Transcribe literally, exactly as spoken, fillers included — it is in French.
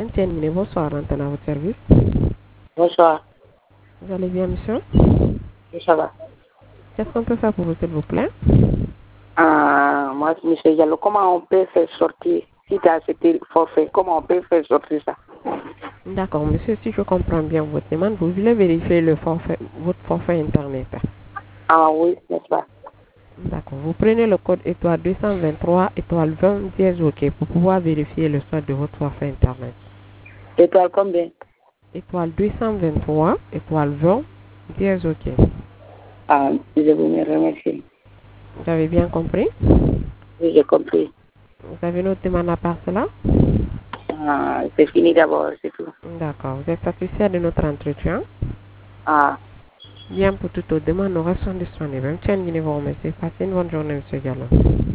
Madame Tienmine, bonsoir, antenne à votre service. Bonsoir. Vous allez bien, monsieur? Oui, ça va. Qu'est-ce qu'on peut faire pour vous, s'il vous plaît? Ah, moi, monsieur Diallo, comment on peut faire sortir, si tu as acheté forfait, comment on peut faire sortir ça? D'accord, monsieur, si je comprends bien votre demande, vous voulez vérifier le forfait, votre forfait Internet. Ah oui, n'est-ce pas? D'accord, vous prenez le code étoile deux cent vingt-trois, étoile vingt, dièse OK pour pouvoir vérifier le solde de votre forfait Internet. Étoile combien? Étoile deux cent vingt-trois, étoile vingt, dièse OK. Ah, je vous remercie. Vous avez bien compris? Oui, j'ai compris. Vous avez une autre demande à part cela? Ah, c'est fini d'abord, c'est tout. D'accord, vous êtes satisfait de notre entretien? Ah, Bien, pour toute autre demande, nous restons disponibles. Tiens, vous remercie. Passez une bonne journée, monsieur Gallo.